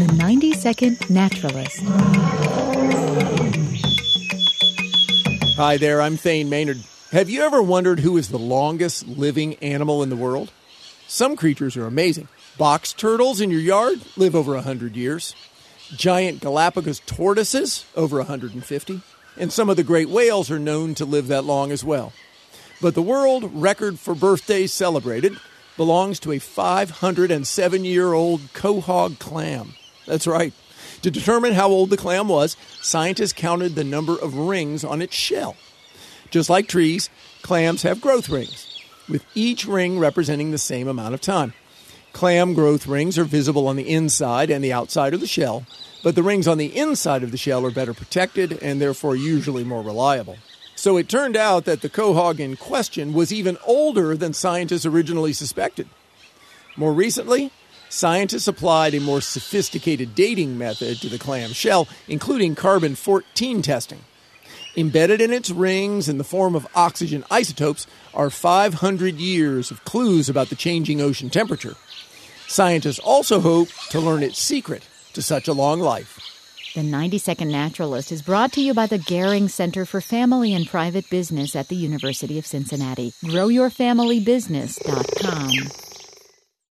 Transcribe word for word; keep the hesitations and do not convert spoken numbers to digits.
The ninety-second Naturalist. Hi there, I'm Thane Maynard. Have you ever wondered who is the longest living animal in the world? Some creatures are amazing. Box turtles in your yard live over one hundred years. Giant Galapagos tortoises, over one hundred fifty. And some of the great whales are known to live that long as well. But the world record for birthdays celebrated belongs to a five hundred seven-year-old quahog clam. That's right. To determine how old the clam was, scientists counted the number of rings on its shell. Just like trees, clams have growth rings, with each ring representing the same amount of time. Clam growth rings are visible on the inside and the outside of the shell, but the rings on the inside of the shell are better protected and therefore usually more reliable. So it turned out that the quahog in question was even older than scientists originally suspected. More recently, scientists applied a more sophisticated dating method to the clam shell, including carbon fourteen testing. Embedded in its rings in the form of oxygen isotopes are five hundred years of clues about the changing ocean temperature. Scientists also hope to learn its secret to such a long life. The ninety-second Naturalist is brought to you by the Gehring Center for Family and Private Business at the University of Cincinnati. grow your family business dot com.